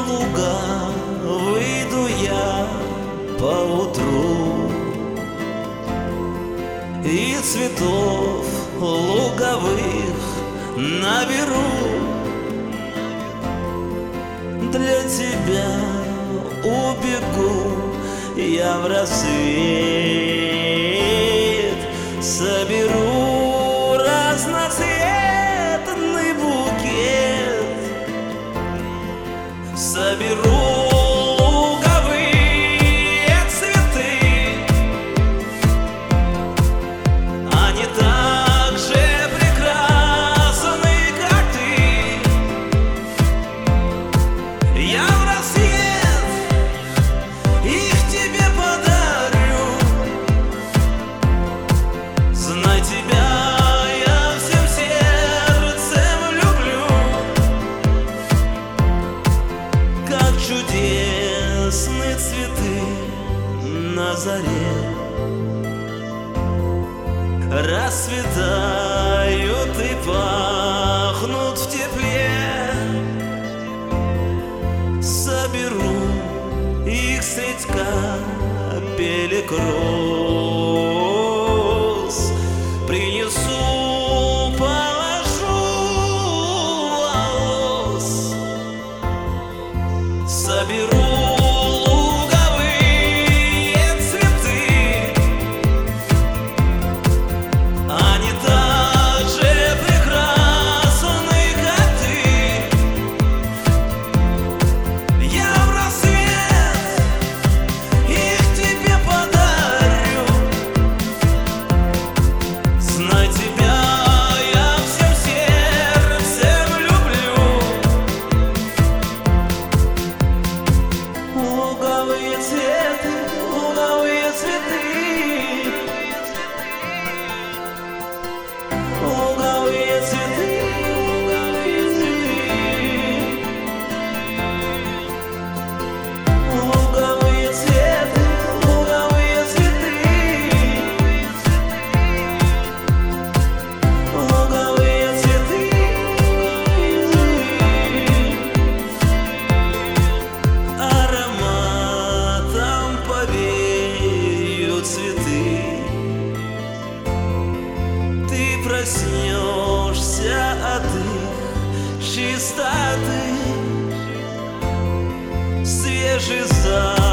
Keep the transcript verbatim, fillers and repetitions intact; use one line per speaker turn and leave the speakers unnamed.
луга выйду я поутру, и цветов луговых наберу. Для тебя убегу я в рассвет, соберу разноцветный букет, соберу луговые цветы. Они так же прекрасны, как ты. Я в рассвет их тебе подарю. Знай, тебя я всем сердцем люблю. Как чудесны цветы на заре, расцветают и пахнут в тепле. Соберу их средь капелек роз, принесу, положу волос. Соберу проснешься от их чистоты, свежий запах